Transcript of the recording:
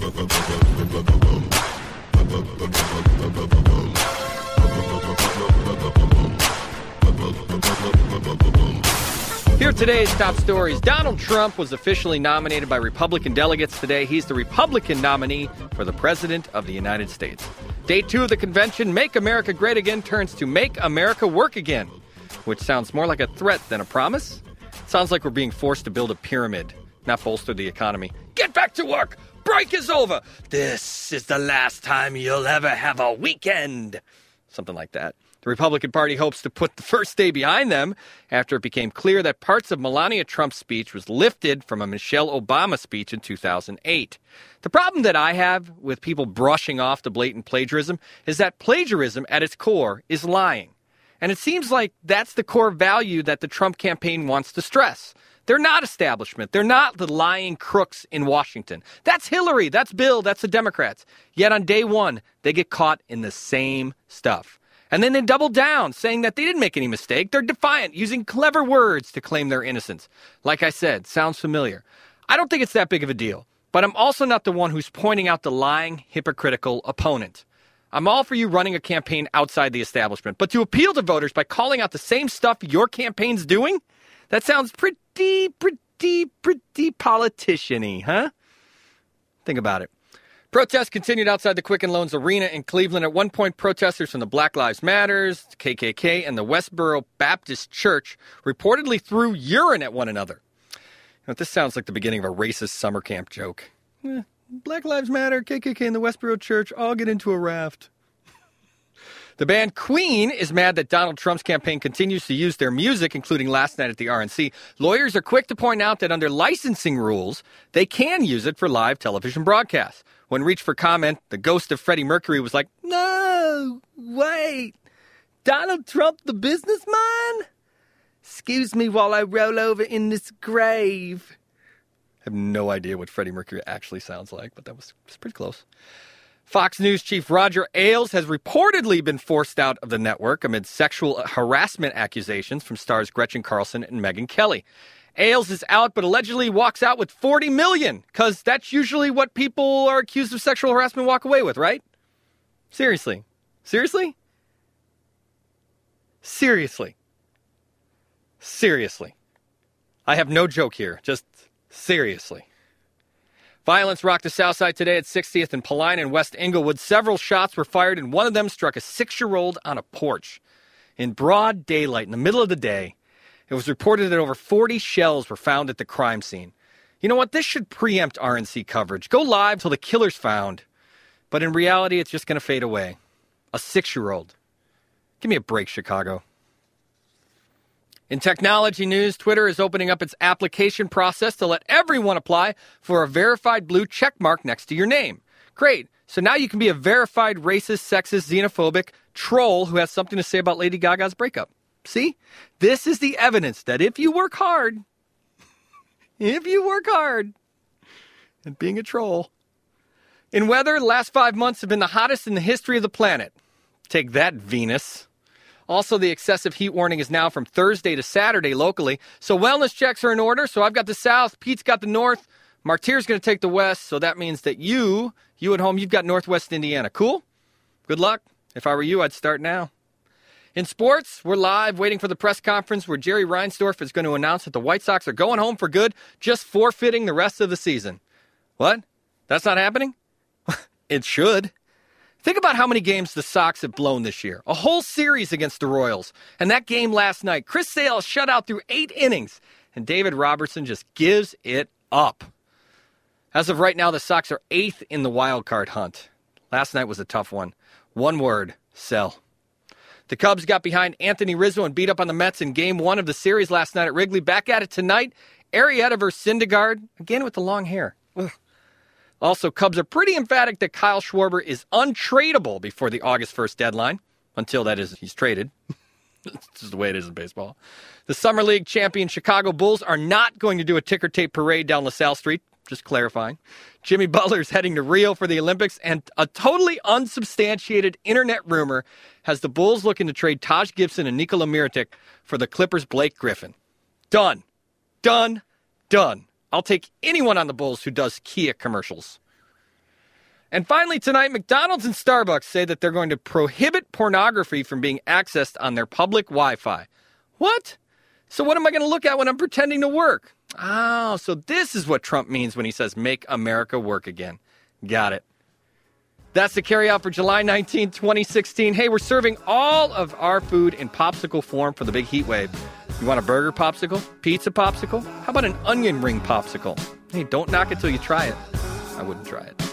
Here are today's top stories. Donald Trump was officially nominated by Republican delegates today. He's the Republican nominee for the President of the United States. Day 2 of the convention, Make America Great Again, turns to Make America Work Again, which sounds more like a threat than a promise. Sounds like we're being forced to build a pyramid, not bolster the economy. Get back to work! Break is over! This is the last time you'll ever have a weekend! Something like that. The Republican Party hopes to put the first day behind them after it became clear that parts of Melania Trump's speech was lifted from a Michelle Obama speech in 2008. The problem that I have with people brushing off the blatant plagiarism is that plagiarism at its core is lying. And it seems like that's the core value that the Trump campaign wants to stress. They're not establishment. They're not the lying crooks in Washington. That's Hillary. That's Bill. That's the Democrats. Yet on day one, they get caught in the same stuff. And then they double down, saying that they didn't make any mistake. They're defiant, using clever words to claim their innocence. Like I said, sounds familiar. I don't think it's that big of a deal. But I'm also not the one who's pointing out the lying, hypocritical opponent. I'm all for you running a campaign outside the establishment. But to appeal to voters by calling out the same stuff your campaign's doing? That sounds pretty politician-y, huh? Think about it. Protests continued outside the Quicken Loans Arena in Cleveland. At one point, protesters from the Black Lives Matters, KKK, and the Westboro Baptist Church reportedly threw urine at one another. Now, this sounds like the beginning of a racist summer camp joke. Black Lives Matter, KKK, and the Westboro Church all get into a raft. The band Queen is mad that Donald Trump's campaign continues to use their music, including last night at the RNC. Lawyers are quick to point out that under licensing rules, they can use it for live television broadcasts. When reached for comment, the ghost of Freddie Mercury was like, "No, wait, Donald Trump the businessman? Excuse me while I roll over in this grave." I have no idea what Freddie Mercury actually sounds like, but that was pretty close. Fox News chief Roger Ailes has reportedly been forced out of the network amid sexual harassment accusations from stars Gretchen Carlson and Megyn Kelly. Ailes is out, but allegedly walks out with $40 million, because that's usually what people are accused of sexual harassment walk away with, right? Seriously. Seriously? Seriously. Seriously. I have no joke here. Just seriously. Violence rocked the South Side today at 60th and Paline in West Englewood. Several shots were fired, and one of them struck a 6-year-old on a porch. In broad daylight, in the middle of the day, it was reported that over 40 shells were found at the crime scene. You know what? This should preempt RNC coverage. Go live till the killer's found. But in reality, it's just going to fade away. A 6-year-old. Give me a break, Chicago. In technology news, Twitter is opening up its application process to let everyone apply for a verified blue check mark next to your name. Great. So now you can be a verified racist, sexist, xenophobic troll who has something to say about Lady Gaga's breakup. See? This is the evidence that if you work hard, at being a troll. In weather, the last 5 months have been the hottest in the history of the planet. Take that, Venus. Also, the excessive heat warning is now from Thursday to Saturday locally. So wellness checks are in order. So I've got the south, Pete's got the north, Martyr's going to take the west. So that means that you at home, you've got northwest Indiana. Cool? Good luck. If I were you, I'd start now. In sports, we're live waiting for the press conference where Jerry Reinsdorf is going to announce that the White Sox are going home for good, just forfeiting the rest of the season. What? That's not happening? It should. Think about how many games the Sox have blown this year. A whole series against the Royals. And that game last night, Chris Sale shut out through 8 innings. And David Robertson just gives it up. As of right now, the Sox are 8th in the wild card hunt. Last night was a tough one. One word, sell. The Cubs got behind Anthony Rizzo and beat up on the Mets in Game 1 of the series last night at Wrigley. Back at it tonight. Arrieta versus Syndergaard, again with the long hair. Ugh. Also, Cubs are pretty emphatic that Kyle Schwarber is untradeable before the August 1st deadline. Until that is, he's traded. It's just the way it is in baseball. The Summer League champion Chicago Bulls are not going to do a ticker tape parade down LaSalle Street. Just clarifying. Jimmy Butler's heading to Rio for the Olympics, and a totally unsubstantiated internet rumor has the Bulls looking to trade Taj Gibson and Nikola Mirotic for the Clippers' Blake Griffin. Done. Done. Done. I'll take anyone on the Bulls who does Kia commercials. And finally tonight, McDonald's and Starbucks say that they're going to prohibit pornography from being accessed on their public Wi-Fi. What? So what am I going to look at when I'm pretending to work? Oh, so this is what Trump means when he says, make America work again. Got it. That's the carryout for July 19, 2016. Hey, we're serving all of our food in popsicle form for the big heat wave. You want a burger popsicle? Pizza popsicle? How about an onion ring popsicle? Hey, don't knock it till you try it. I wouldn't try it.